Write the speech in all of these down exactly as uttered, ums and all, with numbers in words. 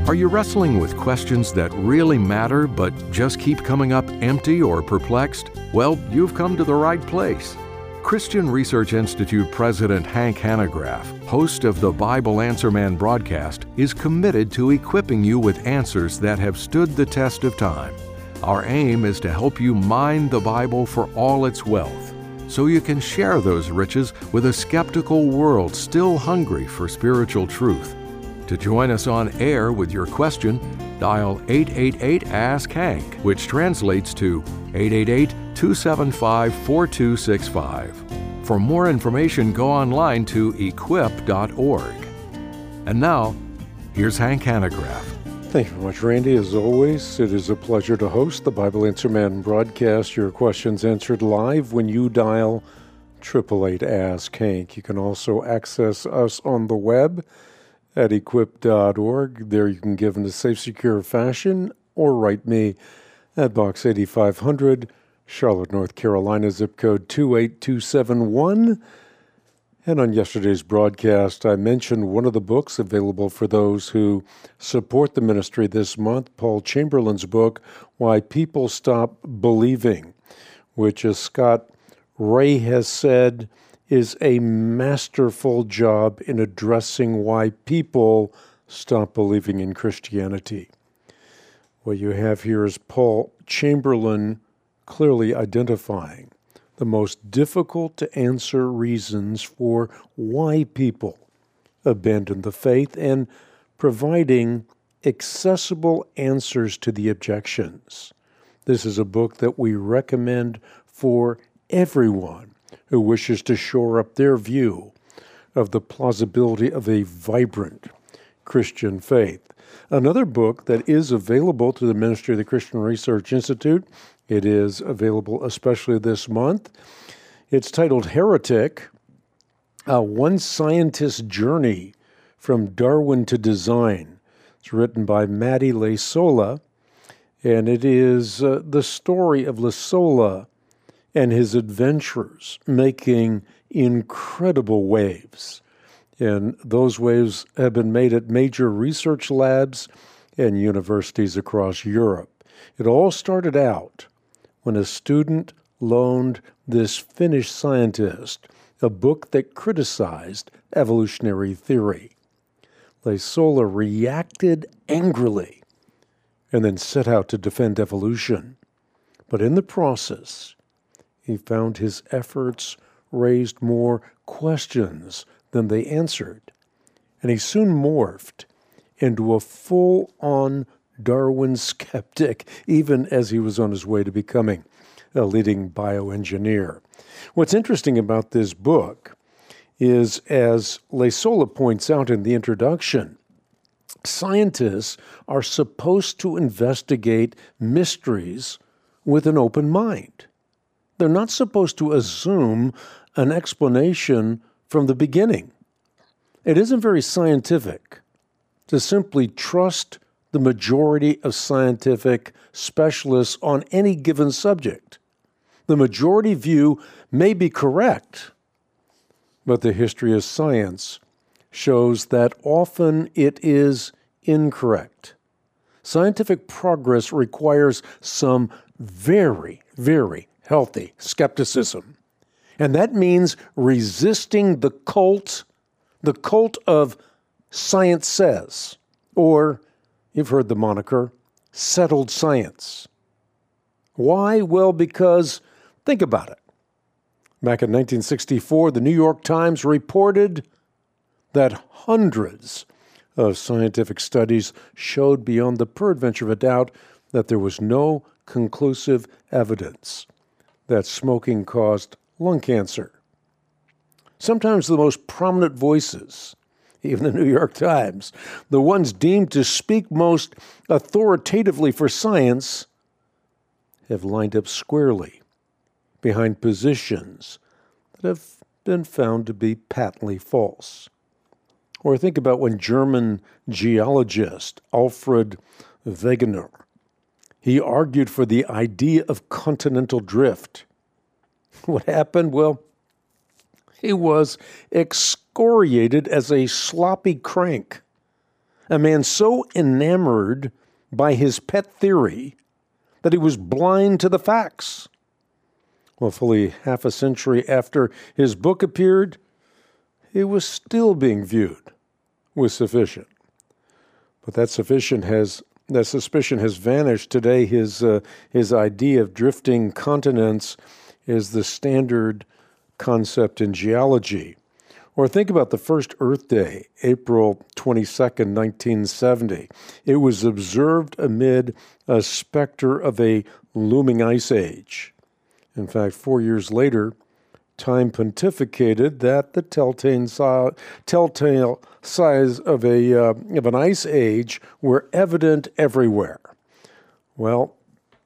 Are you wrestling with questions that really matter but just keep coming up empty or perplexed? Well, you've come to the right place. Christian Research Institute President Hank Hanegraaff, host of the Bible Answer Man broadcast, is committed to equipping you with answers that have stood the test of time. Our aim is to help you mine the Bible for all its wealth, so you can share those riches with a skeptical world still hungry for spiritual truth. To join us on air with your question, dial eight eight eight, ask Hank, which translates to eight eight eight, two seven five, four two six five. For more information, go online to equip dot org. And now, here's Hank Hanegraaff. Thank you very much, Randy. As always, it is a pleasure to host the Bible Answer Man broadcast. Your questions answered live when you dial eight eight eight, ask Hank. You can also access us on the web at equip dot org. There you can give in a safe, secure fashion, or write me at Box eighty-five hundred, Charlotte, North Carolina, zip code two eight two seven one. And on yesterday's broadcast, I mentioned one of the books available for those who support the ministry this month, Paul Chamberlain's book, Why People Stop Believing, which, as Scott Ray has said, is a masterful job in addressing why people stop believing in Christianity. What you have here is Paul Chamberlain clearly identifying the most difficult to answer reasons for why people abandon the faith and providing accessible answers to the objections. This is a book that we recommend for everyone who wishes to shore up their view of the plausibility of a vibrant Christian faith. Another book that is available to the Ministry of the Christian Research Institute, it is available especially this month. It's titled Heretic, uh, One Scientist's Journey from Darwin to Design. It's written by Matty Laysola, and it is uh, the story of Laysola and his adventures making incredible waves. And those waves have been made at major research labs and universities across Europe. It all started out when a student loaned this Finnish scientist a book that criticized evolutionary theory. Laysola reacted angrily and then set out to defend evolution. But in the process, he found his efforts raised more questions than they answered, and he soon morphed into a full-on Darwin skeptic, even as he was on his way to becoming a leading bioengineer. What's interesting about this book is, as Laysola points out in the introduction, scientists are supposed to investigate mysteries with an open mind. They're not supposed to assume an explanation from the beginning. It isn't very scientific to simply trust the majority of scientific specialists on any given subject. The majority view may be correct, but the history of science shows that often it is incorrect. Scientific progress requires some very, very healthy skepticism. And that means resisting the cult, the cult of science says, or, you've heard the moniker, settled science. Why? Well, because, think about it. Back in nineteen sixty-four, the New York Times reported that hundreds of scientific studies showed beyond the peradventure of a doubt that there was no conclusive evidence that smoking caused lung cancer. Sometimes the most prominent voices, even the New York Times, the ones deemed to speak most authoritatively for science, have lined up squarely behind positions that have been found to be patently false. Or think about when German geologist Alfred Wegener, he argued for the idea of continental drift. What happened? Well, he was excoriated as a sloppy crank. A man so enamored by his pet theory that he was blind to the facts. Well, fully half a century after his book appeared, it was still being viewed with suspicion. But that suspicion has that suspicion has vanished. Today, his uh, his idea of drifting continents is the standard concept in geology. Or think about the first Earth Day, April twenty-second, nineteen seventy. It was observed amid a specter of a looming ice age. In fact, four years later, Time pontificated that the telltale, si- telltale signs of a uh, of an ice age were evident everywhere. Well,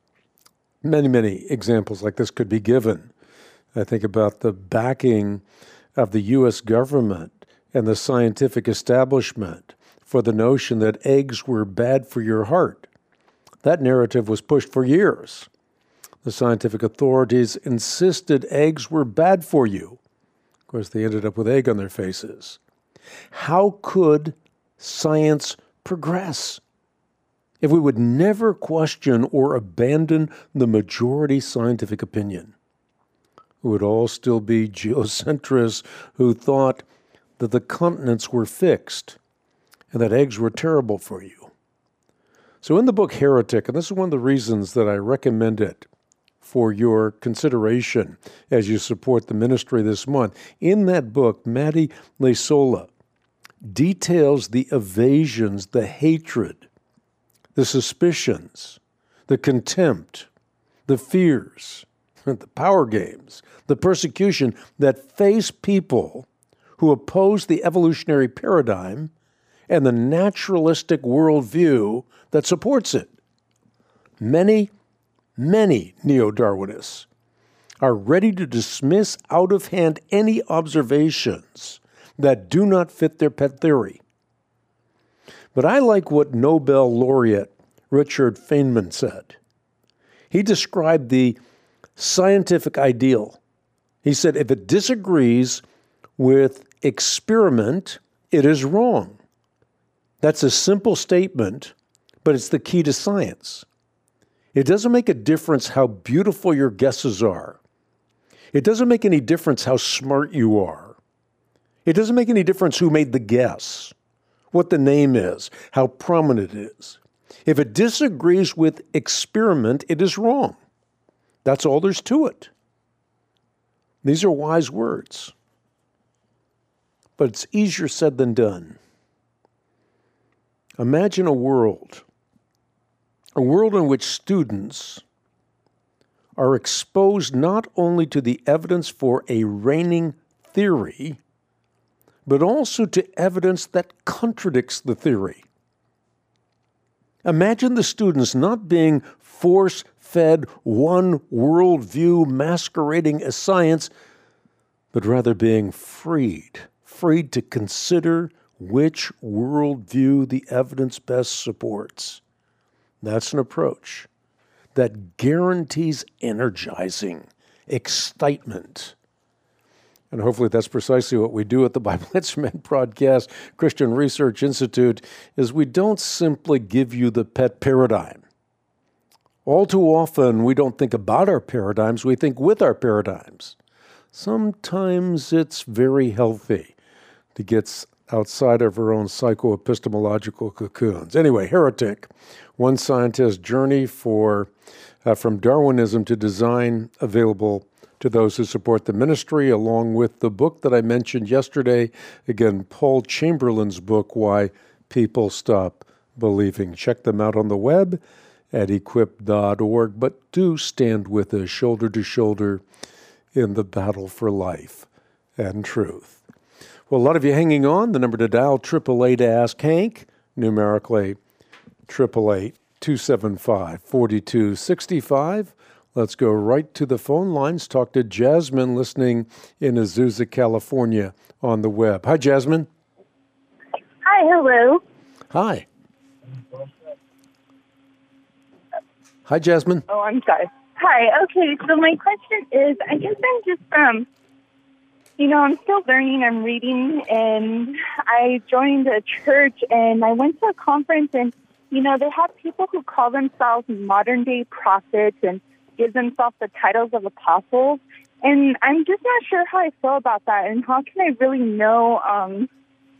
many, many examples like this could be given. I think about the backing of the U S government and the scientific establishment for the notion that eggs were bad for your heart. That narrative was pushed for years. The scientific authorities insisted eggs were bad for you. Of course, they ended up with egg on their faces. How could science progress if we would never question or abandon the majority scientific opinion? It would all still be geocentrists who thought that the continents were fixed and that eggs were terrible for you. So in the book Heretic, and this is one of the reasons that I recommend it for your consideration as you support the ministry this month, in that book, Matty Lesola details the evasions, the hatred, the suspicions, the contempt, the fears, the power games, the persecution that face people who oppose the evolutionary paradigm and the naturalistic worldview that supports it. Many, many neo-Darwinists are ready to dismiss out of hand any observations that do not fit their pet theory. But I like what Nobel laureate Richard Feynman said. He described the scientific ideal. He said, if it disagrees with experiment, it is wrong. That's a simple statement, but it's the key to science. It doesn't make a difference how beautiful your guesses are. It doesn't make any difference how smart you are. It doesn't make any difference who made the guess, what the name is, how prominent it is. If it disagrees with experiment, it is wrong. That's all there's to it. These are wise words. But it's easier said than done. Imagine a world, a world in which students are exposed not only to the evidence for a reigning theory, but also to evidence that contradicts the theory. Imagine the students not being force-fed one worldview masquerading as science, but rather being freed, freed to consider which worldview the evidence best supports. That's an approach that guarantees energizing excitement. And hopefully that's precisely what we do at the Bible Answer Man Broadcast Christian Research Institute, is we don't simply give you the pet paradigm. All too often, we don't think about our paradigms, we think with our paradigms. Sometimes it's very healthy to get outside of our own psychoepistemological cocoons. Anyway, Heretic, one scientist's journey for uh, from Darwinism to design, available to those who support the ministry, along with the book that I mentioned yesterday, again, Paul Chamberlain's book, Why People Stop Believing. Check them out on the web at equip dot org, but do stand with us shoulder to shoulder in the battle for life and truth. Well, a lot of you hanging on. The number to dial, eight eight eight Ask Hank, numerically eight eight eight, two seven five, four two six five. Let's go right to the phone lines. Talk to Jasmine, listening in Azusa, California, on the web. Hi, Jasmine. Hi, hello. Hi. Hi, Jasmine. Oh, I'm sorry. Hi, okay, so my question is, I guess I'm just, um, You know, I'm still learning. I'm reading, and I joined a church, and I went to a conference, and, you know, they have people who call themselves modern-day prophets and give themselves the titles of apostles, and I'm just not sure how I feel about that, and how can I really know um,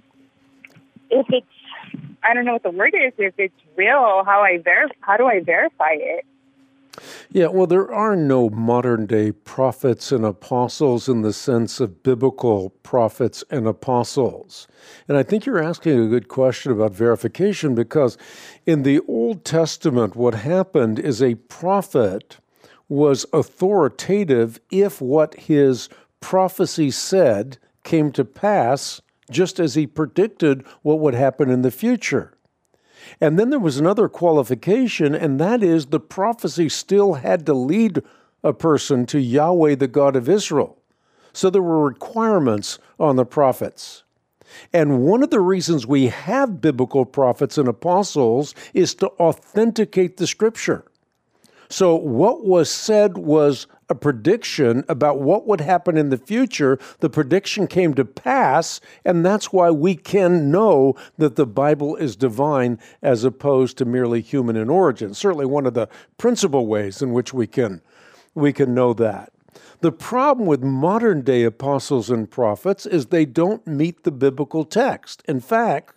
if it's, I don't know what the word is, if it's real, how I ver- how do I verify it? Yeah, well, there are no modern-day prophets and apostles in the sense of biblical prophets and apostles. And I think you're asking a good question about verification, because in the Old Testament, what happened is a prophet was authoritative if what his prophecy said came to pass, just as he predicted what would happen in the future. And then there was another qualification, and that is the prophecy still had to lead a person to Yahweh, the God of Israel. So there were requirements on the prophets. And one of the reasons we have biblical prophets and apostles is to authenticate the Scripture. So what was said was a prediction about what would happen in the future. The prediction came to pass, and that's why we can know that the Bible is divine as opposed to merely human in origin. Certainly one of the principal ways in which we can, we can know that. The problem with modern-day apostles and prophets is they don't meet the biblical text. In fact,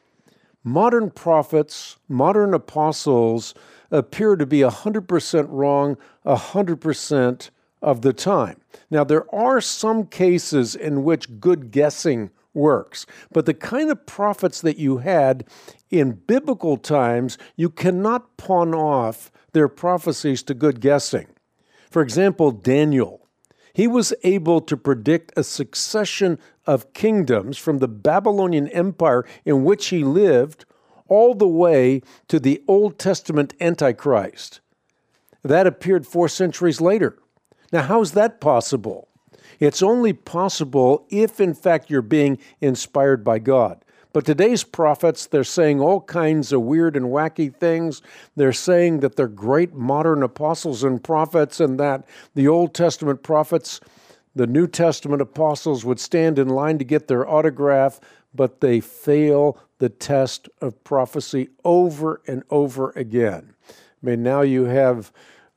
modern prophets, modern apostles appear to be one hundred percent wrong one hundred percent of the time. Now, there are some cases in which good guessing works, but the kind of prophets that you had in biblical times, you cannot pawn off their prophecies to good guessing. For example, Daniel. He was able to predict a succession of kingdoms from the Babylonian Empire in which he lived all the way to the Old Testament Antichrist. That appeared four centuries later. Now, how is that possible? It's only possible if, in fact, you're being inspired by God. But today's prophets, they're saying all kinds of weird and wacky things. They're saying that they're great modern apostles and prophets, and that the Old Testament prophets, the New Testament apostles would stand in line to get their autograph, but they fail the test of prophecy over and over again. I mean, now you have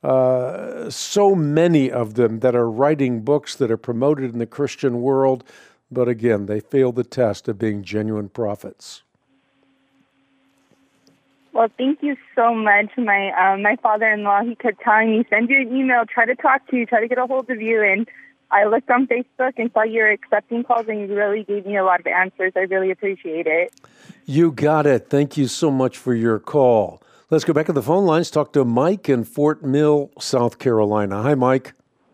uh, so many of them that are writing books that are promoted in the Christian world, but again, they fail the test of being genuine prophets. Well, thank you so much. My um, my father-in-law, he kept telling me, send you an email, try to talk to you, try to get a hold of you, and I looked on Facebook and saw you're accepting calls, and you really gave me a lot of answers. I really appreciate it. You got it. Thank you so much for your call. Let's go back to the phone lines, talk to Mike in Fort Mill, South Carolina. Hi, Mike.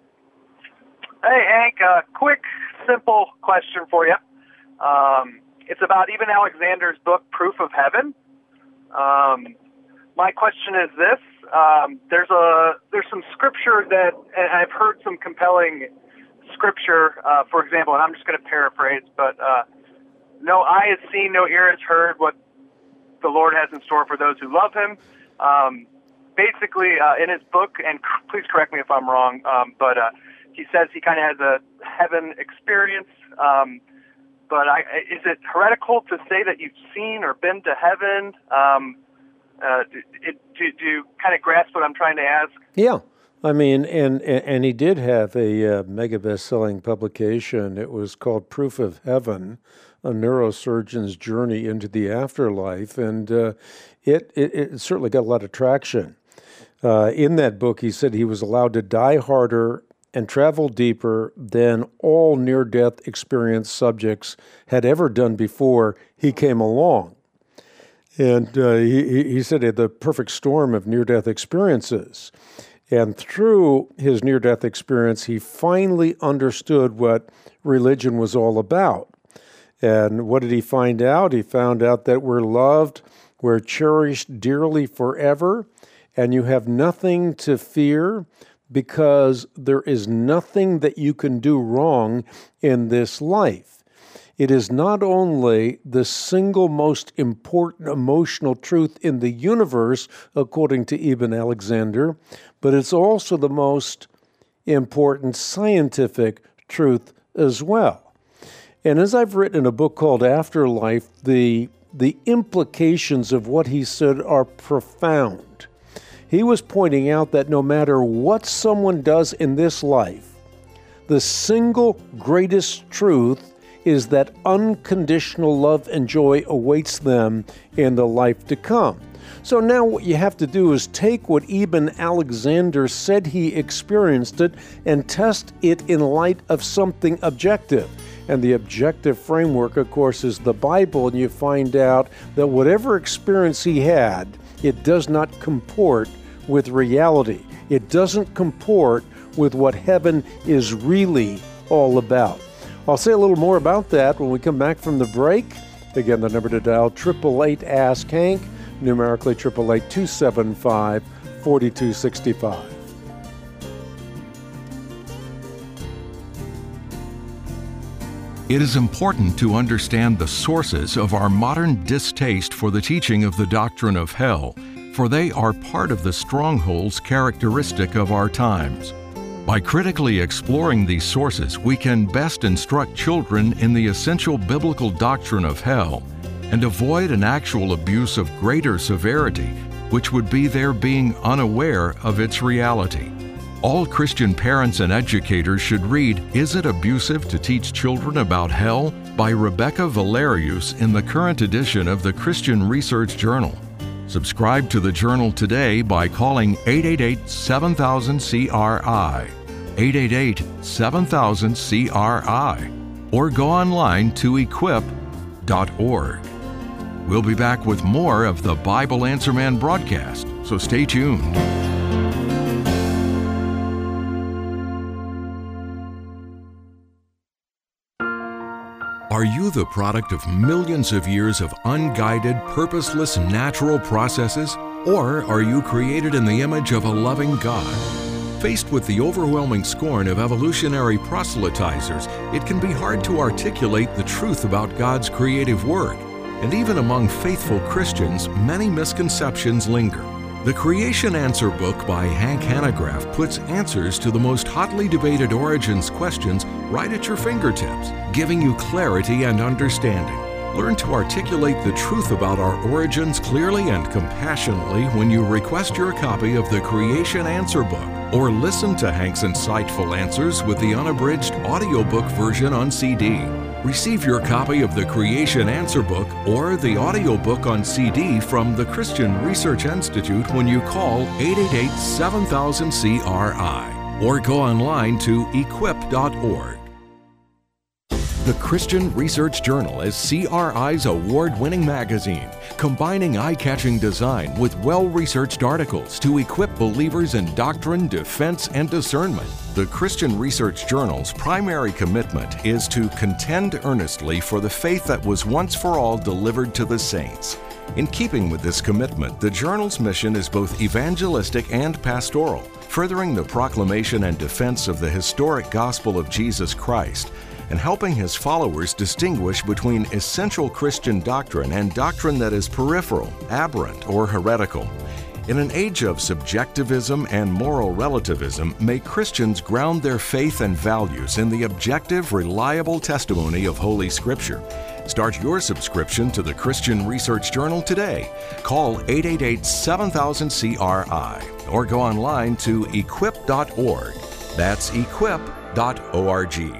Hey, Hank, a quick, simple question for you. Um, it's about Eben Alexander's book, Proof of Heaven. Um, my question is this. Um, there's a there's some scripture that, and I've heard some compelling scripture, uh, for example, and I'm just going to paraphrase, but uh, no eye has seen, no ear has heard what the Lord has in store for those who love him. Um, basically, uh, in his book, and c- please correct me if I'm wrong, um, but uh, he says he kind of has a heaven experience. Um, but I, is it heretical to say that you've seen or been to heaven? Um, uh, do, do, do you kind of grasp what I'm trying to ask? Yeah. I mean, and and he did have a uh, mega best-selling publication. It was called Proof of Heaven, a neurosurgeon's journey into the afterlife, and uh, it, it it certainly got a lot of traction. Uh, in that book, he said he was allowed to die harder and travel deeper than all near-death experience subjects had ever done before he came along. And uh, he, he said he had the perfect storm of near-death experiences. And through his near-death experience, he finally understood what religion was all about. And what did he find out? He found out that we're loved, we're cherished dearly forever, and you have nothing to fear because there is nothing that you can do wrong in this life. It is not only the single most important emotional truth in the universe, according to Eben Alexander, but it's also the most important scientific truth as well. And as I've written in a book called Afterlife, the, the implications of what he said are profound. He was pointing out that no matter what someone does in this life, the single greatest truth is that unconditional love and joy awaits them in the life to come. So now what you have to do is take what Eben Alexander said he experienced it and test it in light of something objective. And the objective framework, of course, is the Bible, and you find out that whatever experience he had, it does not comport with reality. It doesn't comport with what heaven is really all about. I'll say a little more about that when we come back from the break. Again, the number to dial, eight eight eight, ask Hank, numerically eight eight eight, two seven five, four two six five. It is important to understand the sources of our modern distaste for the teaching of the doctrine of hell, for they are part of the strongholds characteristic of our times. By critically exploring these sources, we can best instruct children in the essential biblical doctrine of hell and avoid an actual abuse of greater severity, which would be their being unaware of its reality. All Christian parents and educators should read Is It Abusive to Teach Children About Hell? By Rebecca Valerius in the current edition of the Christian Research Journal. Subscribe to the journal today by calling eight eight eight, seven thousand, C R I, eight eight eight, seven thousand, C R I, or go online to equip dot org. We'll be back with more of the Bible Answer Man broadcast, so stay tuned. Are you the product of millions of years of unguided, purposeless natural processes? Or are you created in the image of a loving God? Faced with the overwhelming scorn of evolutionary proselytizers, it can be hard to articulate the truth about God's creative work. And even among faithful Christians, many misconceptions linger. The Creation Answer book by Hank Hanegraaff puts answers to the most hotly debated origins questions right at your fingertips, giving you clarity and understanding. Learn to articulate the truth about our origins clearly and compassionately when you request your copy of the Creation Answer book, or listen to Hank's insightful answers with the unabridged audiobook version on C D. Receive your copy of the Creation Answer book or the audiobook on C D from the Christian Research Institute when you call eight eight eight, seven thousand, C R I or go online to equip dot org. The Christian Research Journal is C R I's award-winning magazine, combining eye-catching design with well-researched articles to equip believers in doctrine, defense, and discernment. The Christian Research Journal's primary commitment is to contend earnestly for the faith that was once for all delivered to the saints. In keeping with this commitment, the journal's mission is both evangelistic and pastoral, furthering the proclamation and defense of the historic gospel of Jesus Christ, and helping his followers distinguish between essential Christian doctrine and doctrine that is peripheral, aberrant, or heretical. In an age of subjectivism and moral relativism, may Christians ground their faith and values in the objective, reliable testimony of Holy Scripture. Start your subscription to the Christian Research Journal today. Call eight eight eight, seven thousand, C R I or go online to equip dot org. That's equip dot org.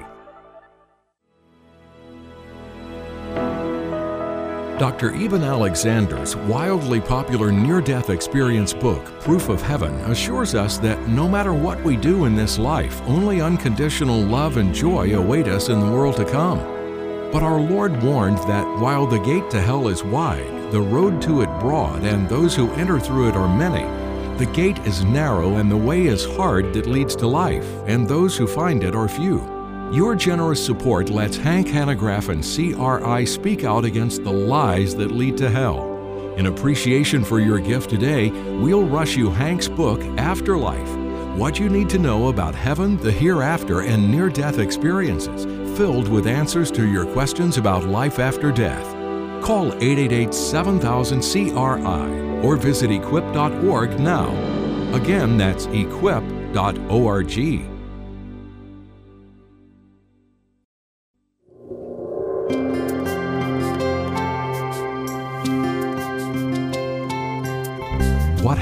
Doctor Eben Alexander's wildly popular near-death experience book, Proof of Heaven, assures us that no matter what we do in this life, only unconditional love and joy await us in the world to come. But our Lord warned that while the gate to hell is wide, the road to it broad, and those who enter through it are many, the gate is narrow and the way is hard that leads to life, and those who find it are few. Your generous support lets Hank Hanegraaff and C R I speak out against the lies that lead to hell. In appreciation for your gift today, we'll rush you Hank's book, Afterlife, What You Need to Know About Heaven, the Hereafter, and Near-Death Experiences, filled with answers to your questions about life after death. Call eight eight eight, seven thousand, C R I or visit equip dot org now. Again, that's equip dot org.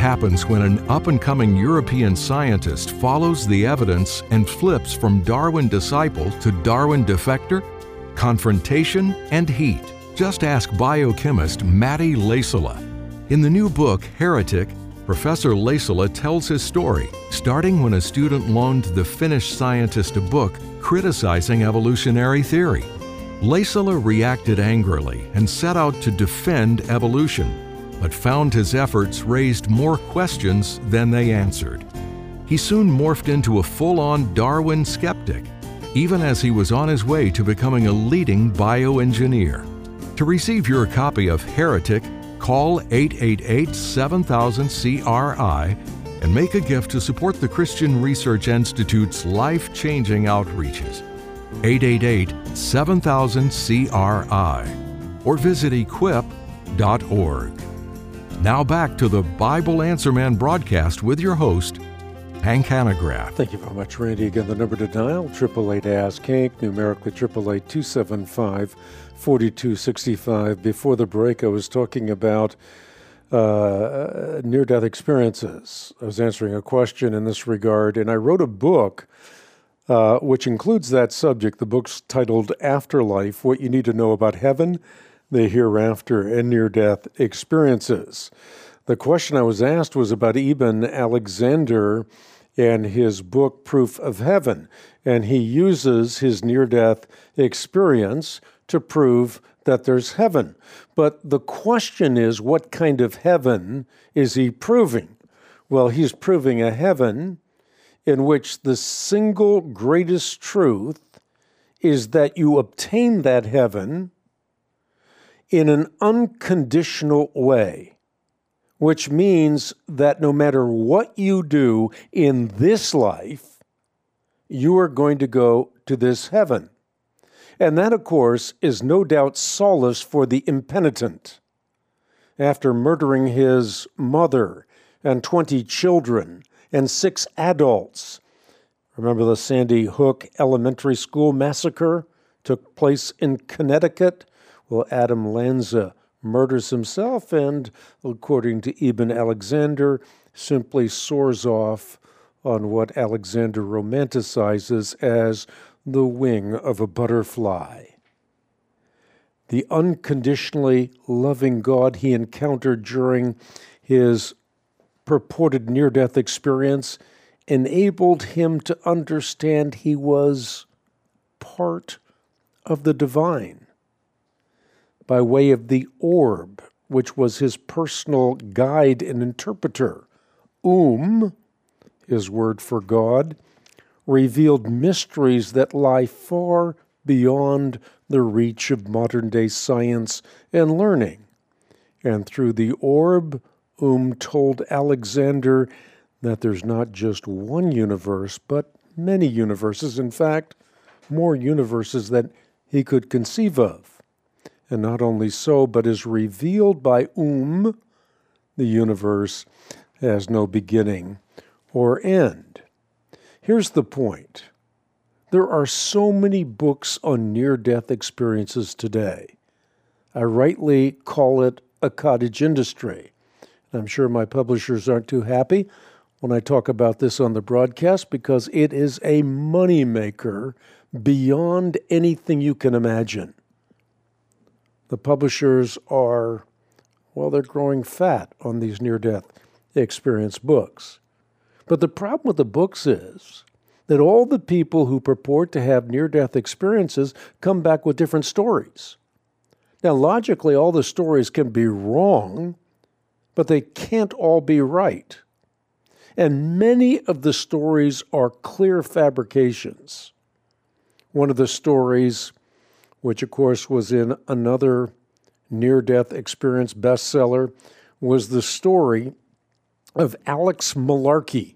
happens when an up-and-coming European scientist follows the evidence and flips from Darwin disciple to Darwin defector? Confrontation and heat. Just ask biochemist Matti Laisala. In the new book, Heretic, Professor Laisala tells his story, starting when a student loaned the Finnish scientist a book criticizing evolutionary theory. Laisala reacted angrily and set out to defend evolution, but found his efforts raised more questions than they answered. He soon morphed into a full-on Darwin skeptic, even as he was on his way to becoming a leading bioengineer. To receive your copy of Heretic, call eight eight eight, seven thousand, C R I and make a gift to support the Christian Research Institute's life-changing outreaches. eight eight eight, seven thousand, C R I or visit equip dot org. Now back to the Bible Answer Man broadcast with your host, Hank Hanegraaff. Thank you very much, Randy. Again, the number to dial, eight eight eight, ask Hank, numerically eight eight eight, two seven five, four two six five. Before the break, I was talking about uh, near-death experiences. I was answering a question in this regard, and I wrote a book uh, which includes that subject. The book's titled Afterlife, What You Need to Know About Heaven, the Hereafter, and Near-Death Experiences. The question I was asked was about Eben Alexander and his book, Proof of Heaven. And he uses his near-death experience to prove that there's heaven. But the question is, what kind of heaven is he proving? Well, he's proving a heaven in which the single greatest truth is that you obtain that heaven in an unconditional way, which means that no matter what you do in this life, you are going to go to this heaven. And that, of course, is no doubt solace for the impenitent. After murdering his mother and twenty children and six adults, remember the Sandy Hook Elementary School massacre took place in Connecticut? Well, Adam Lanza murders himself and, according to Eben Alexander, simply soars off on what Alexander romanticizes as the wing of a butterfly. The unconditionally loving God he encountered during his purported near-death experience enabled him to understand he was part of the divine by way of the orb, which was his personal guide and interpreter. Um, his word for God, revealed mysteries that lie far beyond the reach of modern-day science and learning. And through the orb, Um told Alexander that there's not just one universe, but many universes. In fact, more universes than he could conceive of. And not only so, but is revealed by Um, the universe has no beginning or end. Here's the point. There are so many books on near-death experiences today. I rightly call it a cottage industry. I'm sure my publishers aren't too happy when I talk about this on the broadcast because it is a moneymaker beyond anything you can imagine. The publishers are, well, they're growing fat on these near-death experience books. But the problem with the books is that all the people who purport to have near-death experiences come back with different stories. Now, logically, all the stories can be wrong, but they can't all be right. And many of the stories are clear fabrications. One of the stories, which of course was in another near-death experience bestseller, was the story of Alex Malarkey.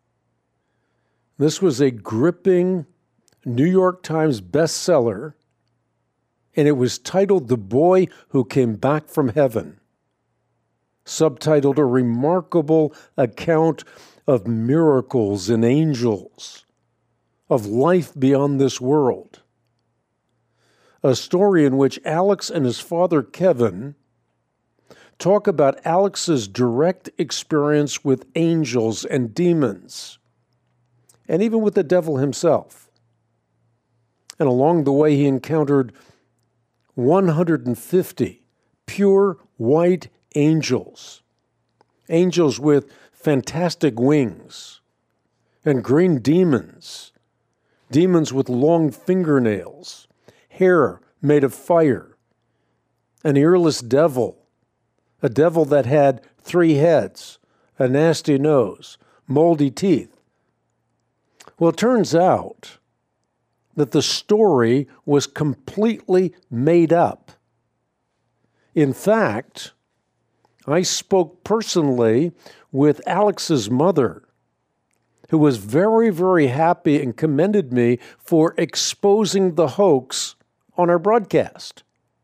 This was a gripping New York Times bestseller, and it was titled The Boy Who Came Back from Heaven, subtitled A Remarkable Account of Miracles and Angels, of Life Beyond This World. A story in which Alex and his father Kevin talk about Alex's direct experience with angels and demons, and even with the devil himself. And along the way, he encountered one hundred fifty pure white angels, angels with fantastic wings, and green demons, demons with long fingernails, hair made of fire, an earless devil, a devil that had three heads, a nasty nose, moldy teeth. Well, it turns out that the story was completely made up. In fact, I spoke personally with Alex's mother, who was very, very happy and commended me for exposing the hoax on our broadcast.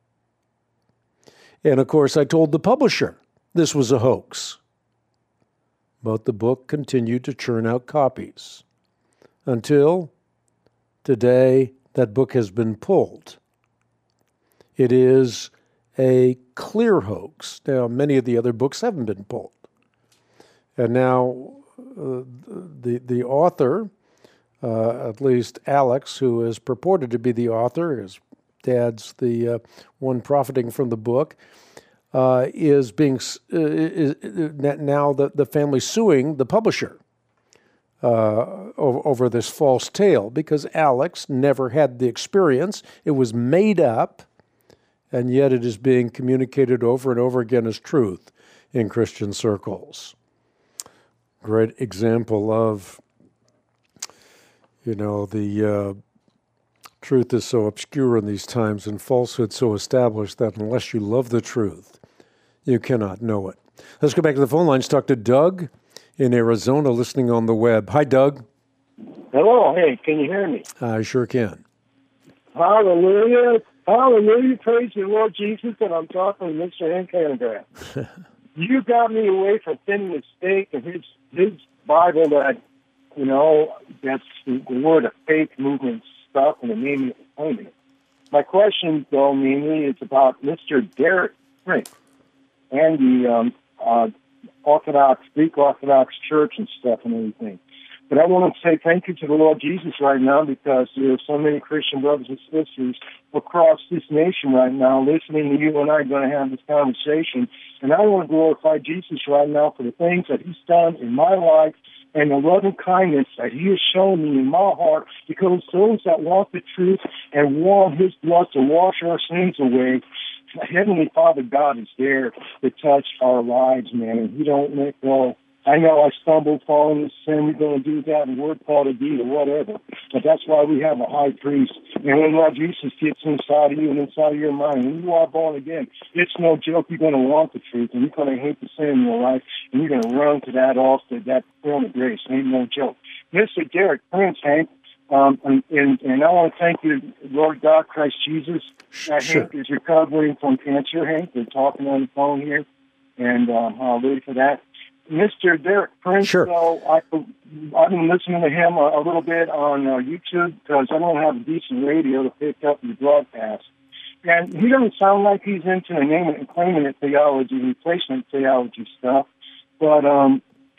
And of course, I told the publisher this was a hoax. But the book continued to churn out copies until today that book has been pulled. It is a clear hoax. Now, many of the other books haven't been pulled. And now uh, the, the author, uh, at least Alex, who is purported to be the author, his dad's the uh, one profiting from the book, uh, is being uh, is, is now the, the family suing the publisher uh, over, over this false tale because Alex never had the experience. It was made up, and yet it is being communicated over and over again as truth in Christian circles. Great example of, you know, the uh, truth is so obscure in these times and falsehood so established that unless you love the truth, you cannot know it. Let's go back to the phone lines. Talk to Doug in Arizona, listening on the web. Hi, Doug. Hello. Hey, can you hear me? I sure can. Hallelujah. Hallelujah. Praise the Lord Jesus. And I'm talking to Mister Hank Hanegraaff. You got me away from thinning the steak and his, his Bible that, you know, that's the, the word of faith movement stuff and the name of it. My question, though, mainly is about Mister Derek Prince and the um, uh, Orthodox, Greek Orthodox Church and stuff and everything. But I want to say thank you to the Lord Jesus right now because there are so many Christian brothers and sisters across this nation right now listening to you and I are going to have this conversation. And I want to glorify Jesus right now for the things that he's done in my life and the loving kindness that he has shown me in my heart, because those that want the truth and want his blood to wash our sins away, Heavenly Father God is there to touch our lives, man, and he don't let go. I know I stumbled, fall into sin, we're going to do that, and word, thought, or deed, or whatever. But that's why we have a high priest. And when Lord Jesus gets inside of you and inside of your mind, when you are born again, it's no joke. You're going to want the truth, and you're going to hate the sin in your life, and you're going to run to that altar, that throne of grace. It ain't no joke. Mister Derek Prince, Hank, um, and, and, and I want to thank you, Lord God, Christ Jesus. That Sure. Hank is recovering from cancer, Hank. We're talking on the phone here, and um, hallelujah for that. Mister Derek Prince, Sure. so I, I've been listening to him a, a little bit on uh, YouTube because I don't have a decent radio to pick up the broadcast. And he doesn't sound like he's into the name it and claiming it theology, replacement theology stuff. But, um...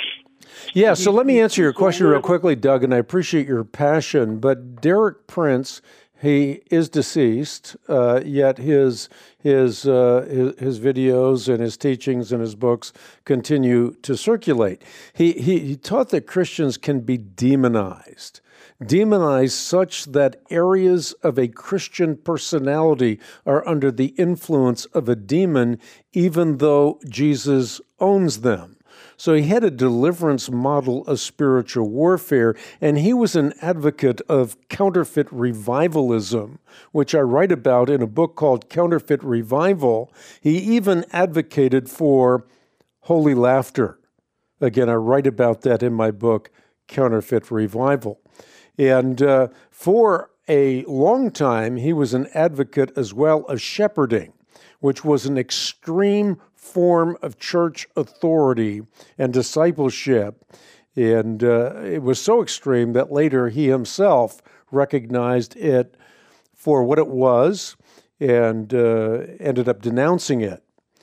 Yeah, so let me answer your question real quickly, Doug, and I appreciate your passion. But Derek Prince, he is deceased, uh, yet his his, uh, his his videos and his teachings and his books continue to circulate. He, he he taught that Christians can be demonized, demonized such that areas of a Christian personality are under the influence of a demon, even though Jesus owns them. So he had a deliverance model of spiritual warfare, and he was an advocate of counterfeit revivalism, which I write about in a book called Counterfeit Revival. He even advocated for holy laughter. Again, I write about that in my book, Counterfeit Revival. And uh, for a long time, he was an advocate as well of shepherding, which was an extreme form of church authority and discipleship. And uh, it was so extreme that later he himself recognized it for what it was and uh, ended up denouncing it.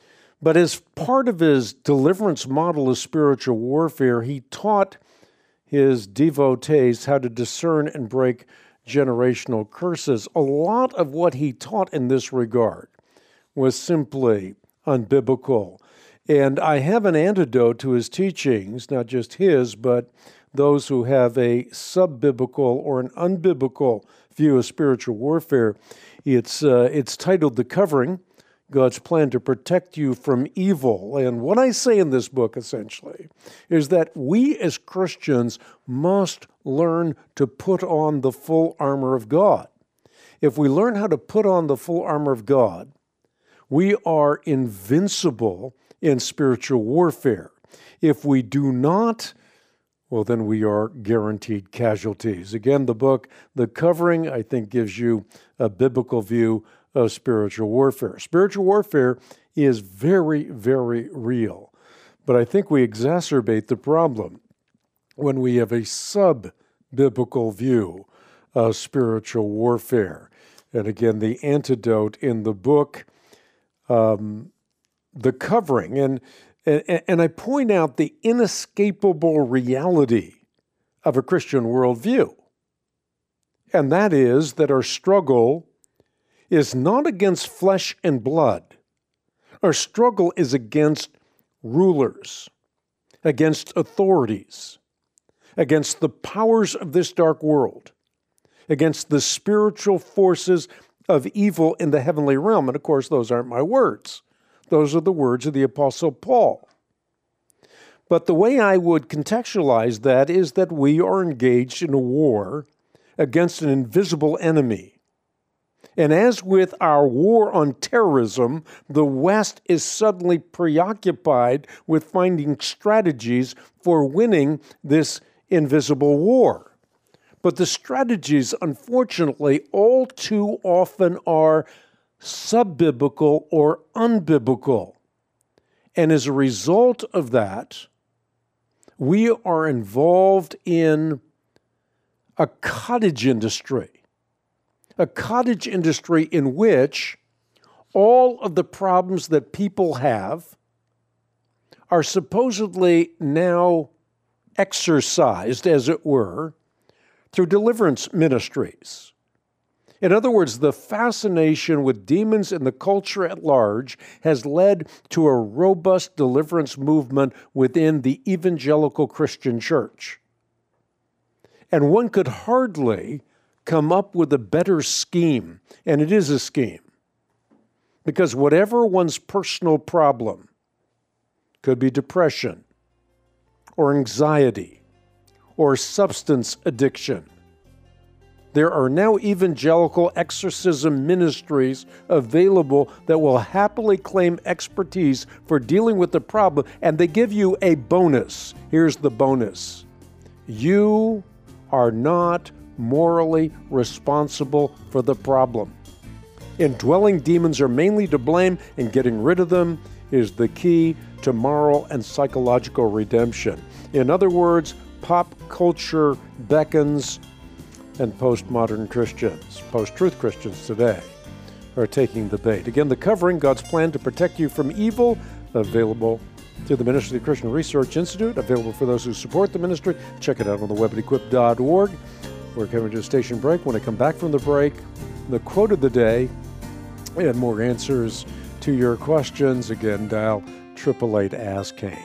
But as part of his deliverance model of spiritual warfare, he taught his devotees how to discern and break generational curses. A lot of what he taught in this regard was simply unbiblical. And I have an antidote to his teachings, not just his, but those who have a sub-biblical or an unbiblical view of spiritual warfare. It's uh, it's titled The Covering, God's Plan to Protect You from Evil. And what I say in this book, essentially, is that we as Christians must learn to put on the full armor of God. If we learn how to put on the full armor of God, we are invincible in spiritual warfare. If we do not, well, then we are guaranteed casualties. Again, the book, The Covering, I think gives you a biblical view of spiritual warfare. Spiritual warfare is very, very real. But I think we exacerbate the problem when we have a sub-biblical view of spiritual warfare. And again, the antidote in the book, um, The Covering, and, and, and I point out the inescapable reality of a Christian worldview. And that is that our struggle is not against flesh and blood. Our struggle is against rulers, against authorities, against the powers of this dark world, against the spiritual forces of evil in the heavenly realm. And of course, those aren't my words. Those are the words of the Apostle Paul. But the way I would contextualize that is that we are engaged in a war against an invisible enemy. And as with our war on terrorism, the West is suddenly preoccupied with finding strategies for winning this invisible war. But the strategies, unfortunately, all too often are sub-biblical or unbiblical. And as a result of that, we are involved in a cottage industry. A cottage industry in which all of the problems that people have are supposedly now exorcised, as it were, through deliverance ministries. In other words, the fascination with demons in the culture at large has led to a robust deliverance movement within the evangelical Christian church. And one could hardly come up with a better scheme, and it is a scheme, because whatever one's personal problem, could be depression, or anxiety, or substance addiction, there are now evangelical exorcism ministries available that will happily claim expertise for dealing with the problem, and they give you a bonus. Here's the bonus. You are not morally responsible for the problem. Indwelling demons are mainly to blame, and getting rid of them is the key to moral and psychological redemption. In other words, pop culture beckons, and postmodern Christians, post-truth Christians today, are taking the bait. Again, The Covering, God's Plan to Protect You from Evil, available through the Ministry of the Christian Research Institute, available for those who support the ministry. Check it out on the web at equip dot org. We're coming to a station break. When I come back from the break, the quote of the day and more answers to your questions. Again, dial eight eight eight, ask Hank.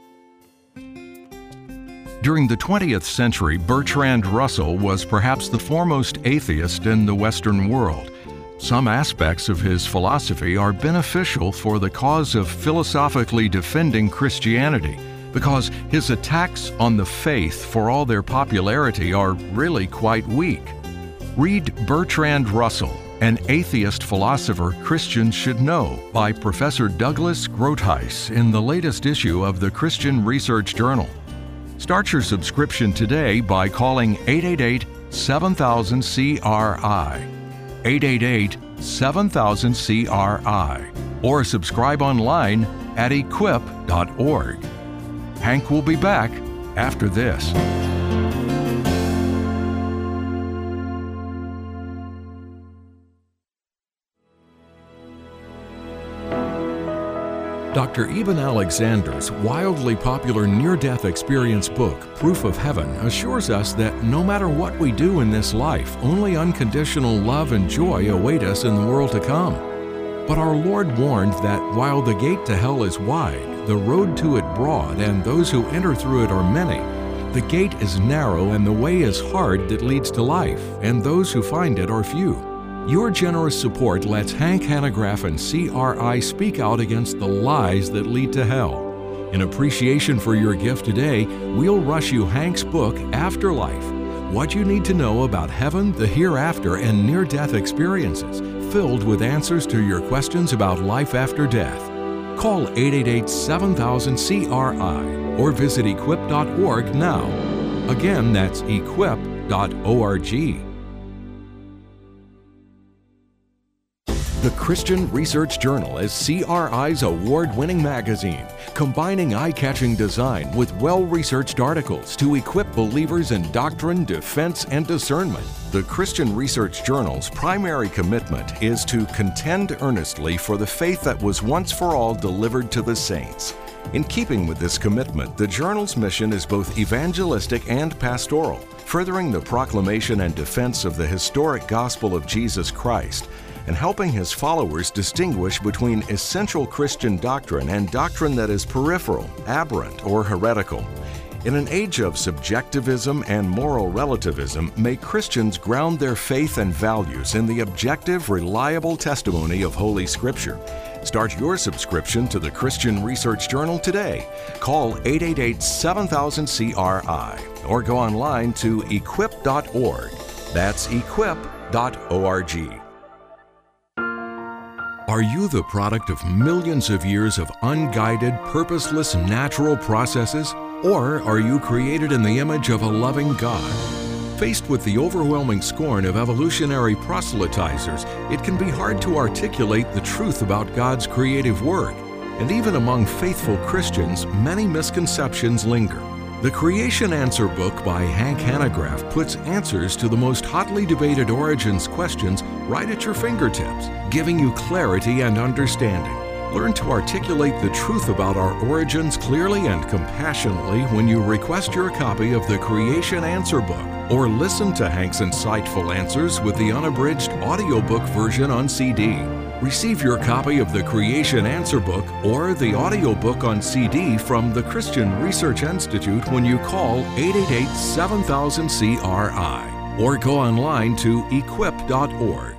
During the twentieth century, Bertrand Russell was perhaps the foremost atheist in the Western world. Some aspects of his philosophy are beneficial for the cause of philosophically defending Christianity, because his attacks on the faith, for all their popularity, are really quite weak. Read Bertrand Russell, An Atheist Philosopher Christians Should Know by Professor Douglas Groothuis in the latest issue of the Christian Research Journal. Start your subscription today by calling eight eight eight, seven thousand, C R I, eight eight eight, seven thousand, C R I, or subscribe online at equip dot org. Hank will be back after this. Doctor Eben Alexander's wildly popular near-death experience book, Proof of Heaven, assures us that no matter what we do in this life, only unconditional love and joy await us in the world to come. But our Lord warned that while the gate to hell is wide, the road to it broad, and those who enter through it are many, the gate is narrow and the way is hard that leads to life, and those who find it are few. Your generous support lets Hank Hanegraaff and C R I speak out against the lies that lead to hell. In appreciation for your gift today, we'll rush you Hank's book, Afterlife: What You Need to Know About Heaven, the Hereafter, and Near-Death Experiences, filled with answers to your questions about life after death. Call eight eight eight, seven thousand, C R I or visit equip dot org now. Again, that's equip dot org. The Christian Research Journal is C R I's award-winning magazine, combining eye-catching design with well-researched articles to equip believers in doctrine, defense, and discernment. The Christian Research Journal's primary commitment is to contend earnestly for the faith that was once for all delivered to the saints. In keeping with this commitment, the journal's mission is both evangelistic and pastoral, furthering the proclamation and defense of the historic gospel of Jesus Christ, and helping his followers distinguish between essential Christian doctrine and doctrine that is peripheral, aberrant, or heretical. In an age of subjectivism and moral relativism, may Christians ground their faith and values in the objective, reliable testimony of Holy Scripture. Start your subscription to the Christian Research Journal today. Call eight eight eight, seven thousand, C R I or go online to equip dot org. That's equip dot org. Are you the product of millions of years of unguided, purposeless natural processes? Or are you created in the image of a loving God? Faced with the overwhelming scorn of evolutionary proselytizers, it can be hard to articulate the truth about God's creative work. And even among faithful Christians, many misconceptions linger. The Creation Answer book by Hank Hanegraaff puts answers to the most hotly debated origins questions right at your fingertips, giving you clarity and understanding. Learn to articulate the truth about our origins clearly and compassionately when you request your copy of the Creation Answer book, or listen to Hank's insightful answers with the unabridged audiobook version on C D. Receive your copy of the Creation Answer book or the audiobook on C D from the Christian Research Institute when you call eight eight eight, seven thousand, C R I or go online to equip dot org.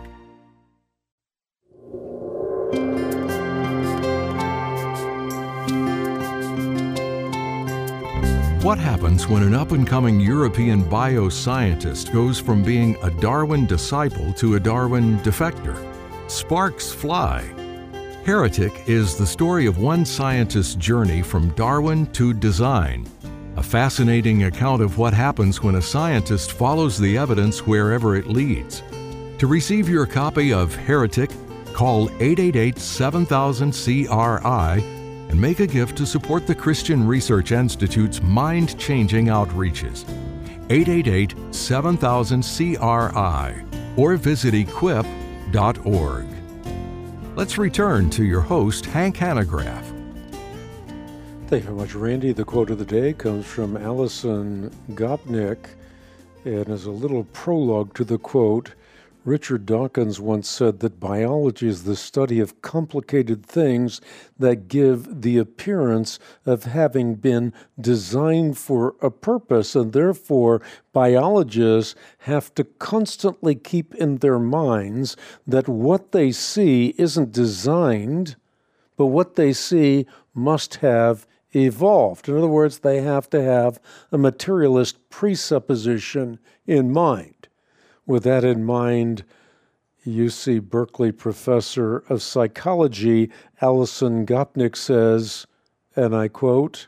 What happens when an up-and-coming European bioscientist goes from being a Darwin disciple to a Darwin defector? Sparks fly. Heretic is the story of one scientist's journey from Darwin to design, a fascinating account of what happens when a scientist follows the evidence wherever it leads. To receive your copy of Heretic, call eight eight eight, seven thousand, C R I and make a gift to support the Christian Research Institute's mind-changing outreaches. eight eight eight, seven thousand, C R I or visit equip dot org. Let's return to your host, Hank Hanegraaff. Thank you very much, Randy. The quote of the day comes from Alison Gopnik and is a little prologue to the quote. Richard Dawkins once said that biology is the study of complicated things that give the appearance of having been designed for a purpose, and therefore biologists have to constantly keep in their minds that what they see isn't designed, but what they see must have evolved. In other words, they have to have a materialist presupposition in mind. With that in mind, U C Berkeley professor of psychology Alison Gopnik says, and I quote,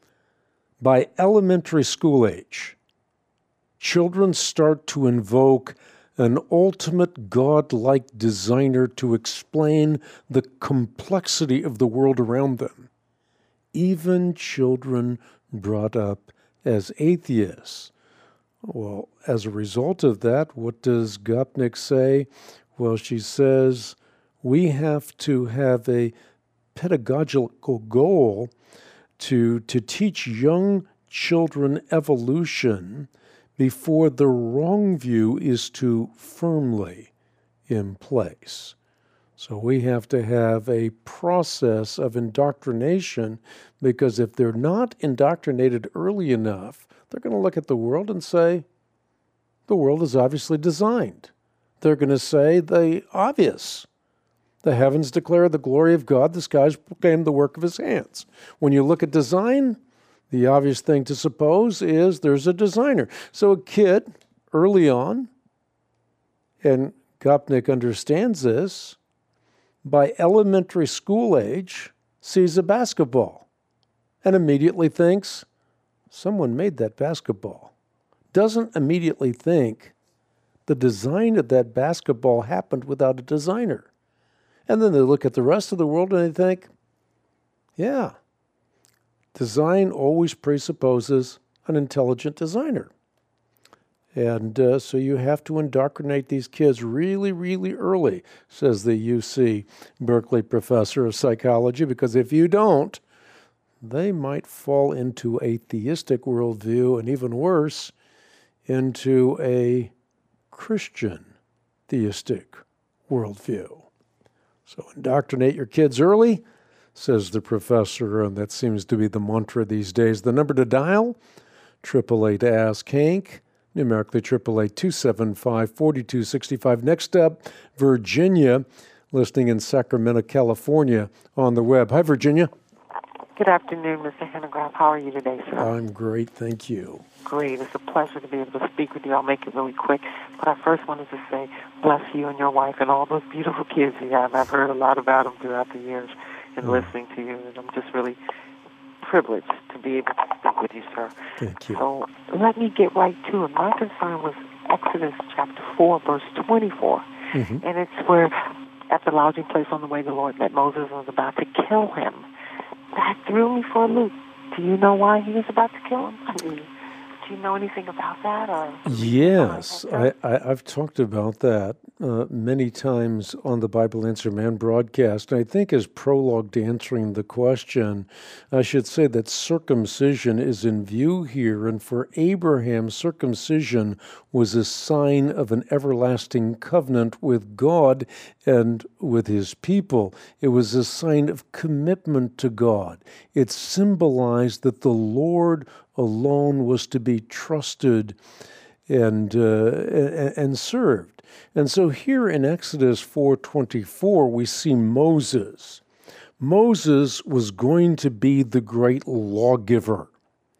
"By elementary school age, children start to invoke an ultimate God-like designer to explain the complexity of the world around them. Even children brought up as atheists." Well, as a result of that, what does Gopnik say? Well, she says, we have to have a pedagogical goal to, to teach young children evolution before the wrong view is too firmly in place. So we have to have a process of indoctrination, because if they're not indoctrinated early enough, they're going to look at the world and say, the world is obviously designed. They're going to say the obvious. The heavens declare the glory of God, the skies proclaim the work of his hands. When you look at design, the obvious thing to suppose is there's a designer. So a kid, early on, and Gopnik understands this, by elementary school age, sees a basketball and immediately thinks, someone made that basketball. Doesn't immediately think the design of that basketball happened without a designer. And then they look at the rest of the world and they think, yeah, design always presupposes an intelligent designer. And uh, so you have to indoctrinate these kids really, really early, says the U C Berkeley professor of psychology, because if you don't, they might fall into a theistic worldview, and even worse, into a Christian theistic worldview. So indoctrinate your kids early, says the professor, and that seems to be the mantra these days. The number to dial, eight eight eight, ask Hank, numerically eight eight eight, two seven five, four two six five. Next up, Virginia, listening in Sacramento, California, on the web. Hi, Virginia. Good afternoon, Mister Hanegraaff. How are you today, sir? I'm great, thank you. Great. It's a pleasure to be able to speak with you. I'll make it really quick. But I first wanted to say, bless you and your wife and all those beautiful kids you have. I've heard a lot about them throughout the years and mm. listening to you, and I'm just really privileged to be able to speak with you, sir. Thank you. So let me get right to it. My concern was Exodus chapter four, verse twenty-four. Mm-hmm. And it's where, at the lodging place on the way, the Lord met Moses and was about to kill him. That threw me for a loop. Do you know why he was about to kill him? I mean, do you know anything about that? Or yes, I, I, I've talked about that uh, many times on the Bible Answer Man broadcast. And I think as prologue to answering the question, I should say that circumcision is in view here. And for Abraham, circumcision was a sign of an everlasting covenant with God and with his people. It was a sign of commitment to God. It symbolized that the Lord alone was to be trusted and uh, and served. And so here in Exodus four twenty-four, we see Moses. Moses was going to be the great lawgiver.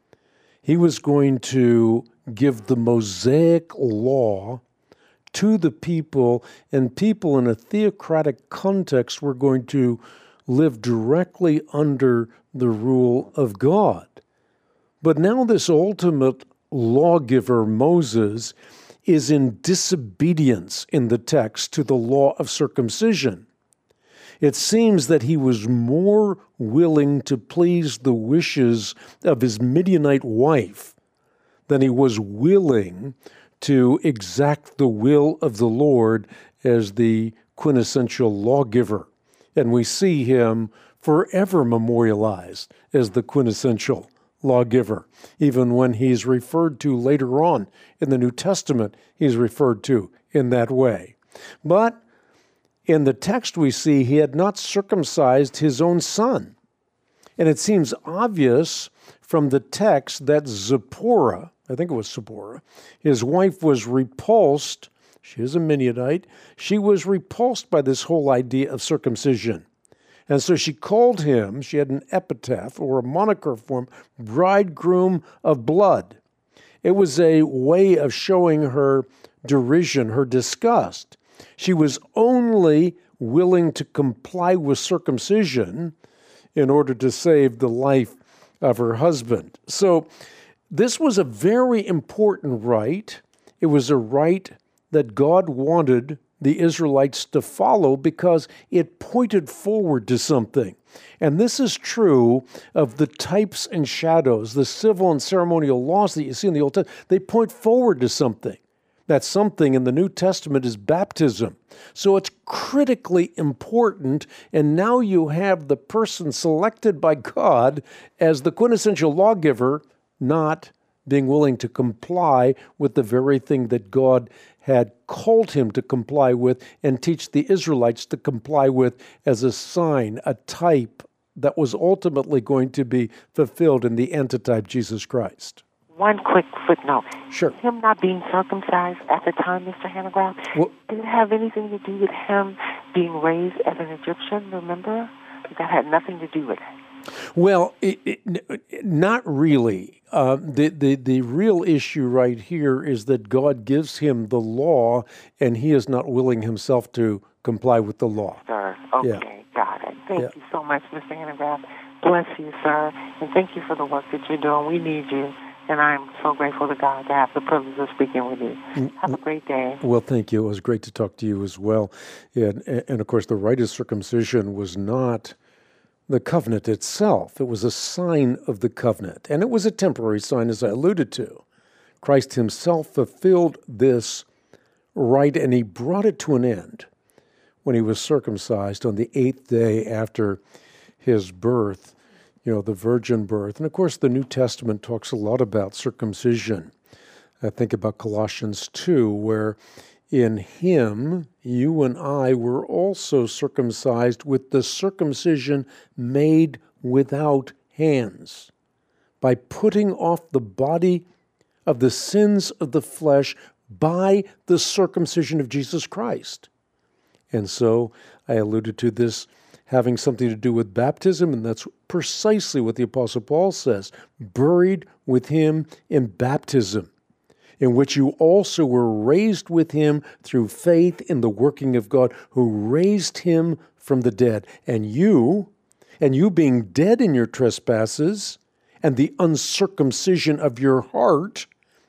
He was going to give the Mosaic law to the people, and people in a theocratic context were going to live directly under the rule of God. But now this ultimate lawgiver, Moses, is in disobedience in the text to the law of circumcision. It seems that he was more willing to please the wishes of his Midianite wife than he was willing to exact the will of the Lord as the quintessential lawgiver. And we see him forever memorialized as the quintessential lawgiver. Even when he's referred to later on in the New Testament, he's referred to in that way. But in the text we see he had not circumcised his own son. And it seems obvious from the text that Zipporah, I think it was Zipporah, his wife was repulsed, she is a Midianite, she was repulsed by this whole idea of circumcision. And so she called him, she had an epithet or a moniker for him, bridegroom of blood. It was a way of showing her derision, her disgust. She was only willing to comply with circumcision in order to save the life of her husband. So this was a very important rite. It was a rite that God wanted the Israelites to follow because it pointed forward to something. And this is true of the types and shadows, the civil and ceremonial laws that you see in the Old Testament. They point forward to something. That something in the New Testament is baptism. So it's critically important, and now you have the person selected by God as the quintessential lawgiver not being willing to comply with the very thing that God had called him to comply with and teach the Israelites to comply with as a sign, a type that was ultimately going to be fulfilled in the antitype, Jesus Christ. One quick footnote. Sure. Him not being circumcised at the time, Mister Hanegraaff, well, did it have anything to do with him being raised as an Egyptian, remember? That had nothing to do with it. Well, it, it, not really. Uh, the, the, the real issue right here is that God gives him the law, and he is not willing himself to comply with the law. Sir, okay, yeah. got it. Thank yeah. you so much, Mister Hanegraaff. Bless you, sir, and thank you for the work that you're doing. We need you. And I'm so grateful to God to have the privilege of speaking with you. Have a great day. Well, thank you. It was great to talk to you as well. And, and of course, the rite of circumcision was not the covenant itself. It was a sign of the covenant. And it was a temporary sign, as I alluded to. Christ himself fulfilled this rite, and he brought it to an end when he was circumcised on the eighth day after his birth. You know, the virgin birth. And of course, the New Testament talks a lot about circumcision. I think about Colossians two, where in him, you and I were also circumcised with the circumcision made without hands, by putting off the body of the sins of the flesh by the circumcision of Jesus Christ. And so I alluded to this having something to do with baptism, and that's precisely what the Apostle Paul says, buried with him in baptism, in which you also were raised with him through faith in the working of God, who raised him from the dead. And you, and you being dead in your trespasses and the uncircumcision of your heart,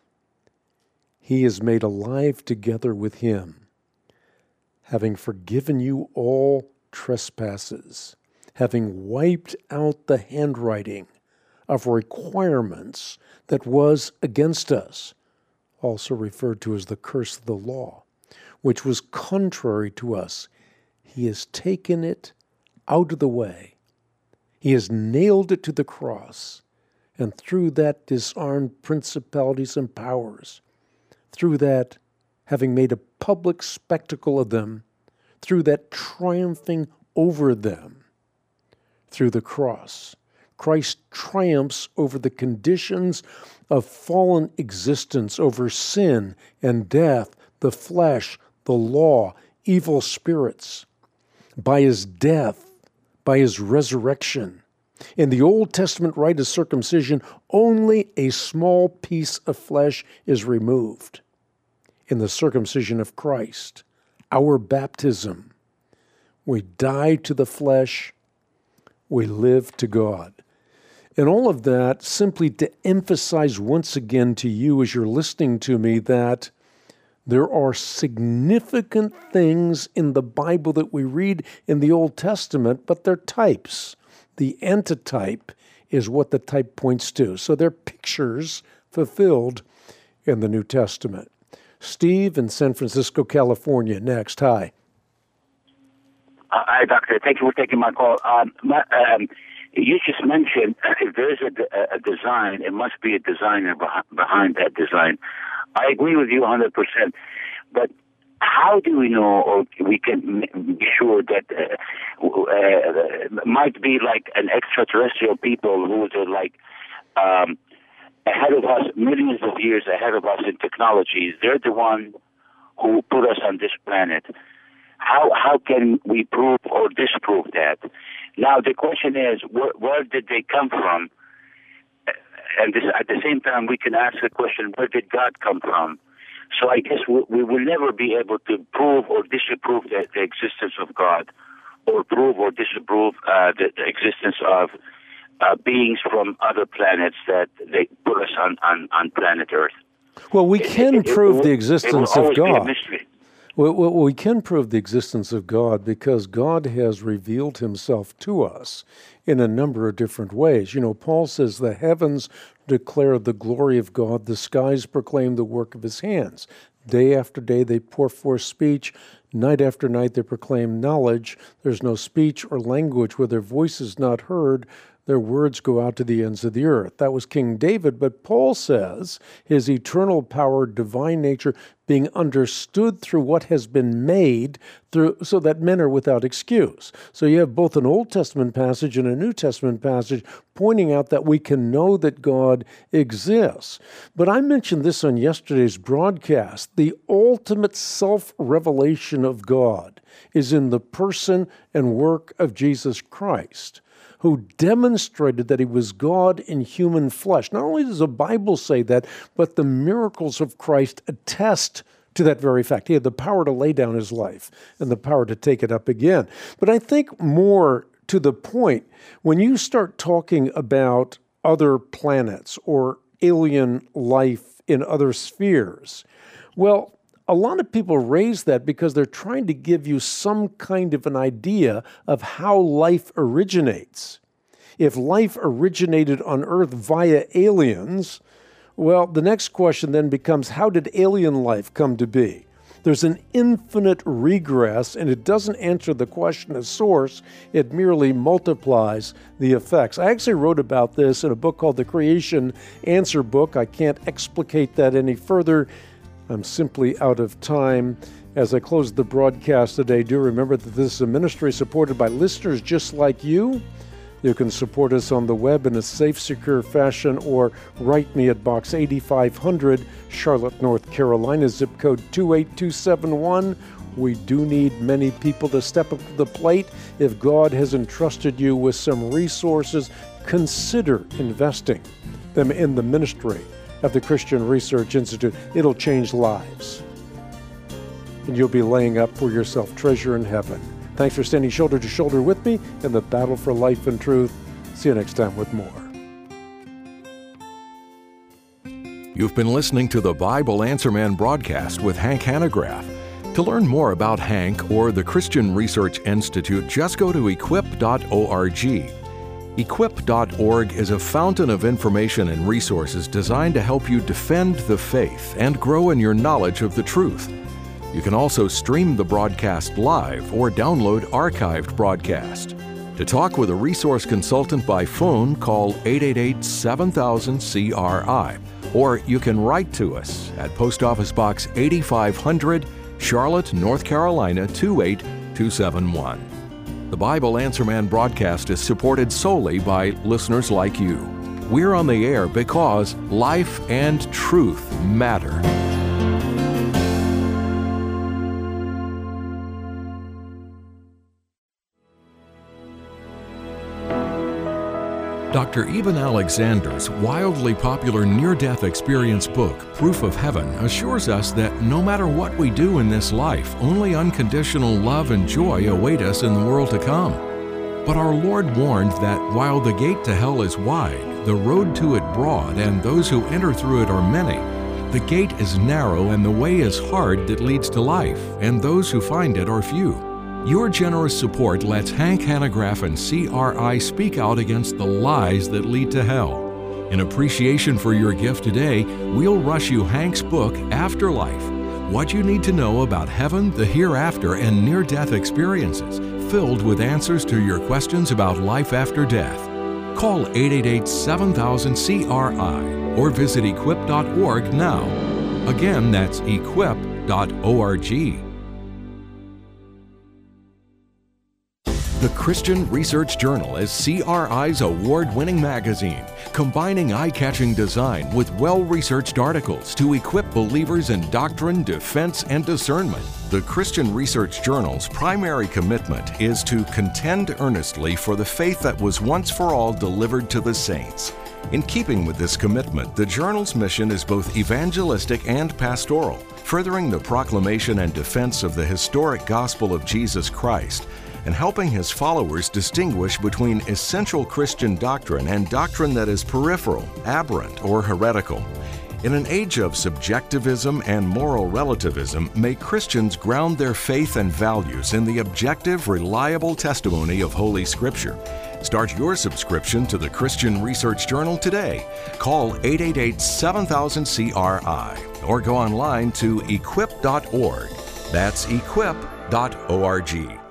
he is made alive together with him, having forgiven you all trespasses, having wiped out the handwriting of requirements that was against us, also referred to as the curse of the law, which was contrary to us. He has taken it out of the way. He has nailed it to the cross, and through that disarmed principalities and powers. Through that, having made a public spectacle of them, through that triumphing over them, through the cross, Christ triumphs over the conditions of fallen existence, over sin and death, the flesh, the law, evil spirits. By his death, by his resurrection. In the Old Testament rite of circumcision, only a small piece of flesh is removed. In the circumcision of Christ, our baptism, we die to the flesh, we live to God. And all of that simply to emphasize once again to you as you're listening to me that there are significant things in the Bible that we read in the Old Testament, but they're types. The antitype is what the type points to. So they're pictures fulfilled in the New Testament. Steve in San Francisco, California, next. Hi. Uh, hi, Doctor. Thank you for taking my call. Um, my, um, you just mentioned if there's a, a design, it must be a designer beh- behind that design. I agree with you one hundred percent. But how do we know, or we can be sure that uh, uh, might be like an extraterrestrial people who are like um, ahead of us, millions of years ahead of us in technologies? They're the one who put us on this planet. How how can we prove or disprove that? Now the question is, where, where did they come from? And this, at the same time, we can ask the question, where did God come from? So I guess we, we will never be able to prove or disapprove the, the existence of God, or prove or disapprove uh, the, the existence of uh, beings from other planets that they put us on, on, on planet Earth. Well, we can it, it, prove it, the existence it will of always God. Be a mystery. Well, well, we can prove the existence of God because God has revealed himself to us in a number of different ways. You know, Paul says the heavens declare the glory of God, the skies proclaim the work of his hands. Day after day they pour forth speech. Night after night they proclaim knowledge. There's no speech or language where their voice is not heard. Their words go out to the ends of the earth. That was King David, but Paul says his eternal power, divine nature, being understood through what has been made, through so that men are without excuse. So you have both an Old Testament passage and a New Testament passage pointing out that we can know that God exists. But I mentioned this on yesterday's broadcast. The ultimate self-revelation of God is in the person and work of Jesus Christ, who demonstrated that he was God in human flesh. Not only does the Bible say that, but the miracles of Christ attest to that very fact. He had the power to lay down his life and the power to take it up again. But I think more to the point, when you start talking about other planets or alien life in other spheres, well, a lot of people raise that because they're trying to give you some kind of an idea of how life originates. If life originated on Earth via aliens, well, the next question then becomes, how did alien life come to be? There's an infinite regress, and it doesn't answer the question of source. It merely multiplies the effects. I actually wrote about this in a book called The Creation Answer Book. I can't explicate that any further. I'm simply out of time. As I close the broadcast today, do remember that this is a ministry supported by listeners just like you. You can support us on the web in a safe, secure fashion, or write me at Box eighty-five hundred, Charlotte, North Carolina, zip code two eight two seven one. We do need many people to step up to the plate. If God has entrusted you with some resources, consider investing them in the ministry of the Christian Research Institute. It'll change lives, and you'll be laying up for yourself treasure in heaven. Thanks for standing shoulder to shoulder with me in the battle for life and truth. See you next time with more. You've been listening to the Bible Answer Man broadcast with Hank Hanegraaff. To learn more about Hank or the Christian Research Institute, just go to equip dot org. equip dot org is a fountain of information and resources designed to help you defend the faith and grow in your knowledge of the truth. You can also stream the broadcast live or download archived broadcast. To talk with a resource consultant by phone, call eight eight eight, seven thousand, C R I, or you can write to us at Post Office Box eighty-five hundred, Charlotte, North Carolina, two eight two seven one. The Bible Answer Man broadcast is supported solely by listeners like you. We're on the air because life and truth matter. Doctor Eben Alexander's wildly popular near-death experience book, Proof of Heaven, assures us that no matter what we do in this life, only unconditional love and joy await us in the world to come. But our Lord warned that while the gate to hell is wide, the road to it broad, and those who enter through it are many, the gate is narrow and the way is hard that leads to life, and those who find it are few. Your generous support lets Hank Hanegraaff and C R I speak out against the lies that lead to hell. In appreciation for your gift today, we'll rush you Hank's book, Afterlife: What You Need to Know About Heaven, the Hereafter, and Near-Death Experiences, filled with answers to your questions about life after death. Call eight eight eight, seven thousand, C R I or visit equip dot org now. Again, that's equip dot org. The Christian Research Journal is C R I's award-winning magazine, combining eye-catching design with well-researched articles to equip believers in doctrine, defense, and discernment. The Christian Research Journal's primary commitment is to contend earnestly for the faith that was once for all delivered to the saints. In keeping with this commitment, the journal's mission is both evangelistic and pastoral, furthering the proclamation and defense of the historic gospel of Jesus Christ, and helping his followers distinguish between essential Christian doctrine and doctrine that is peripheral, aberrant, or heretical. In an age of subjectivism and moral relativism, may Christians ground their faith and values in the objective, reliable testimony of Holy Scripture. Start your subscription to the Christian Research Journal today. Call eight eight eight, seven thousand, C R I or go online to equip dot org. That's equip dot org.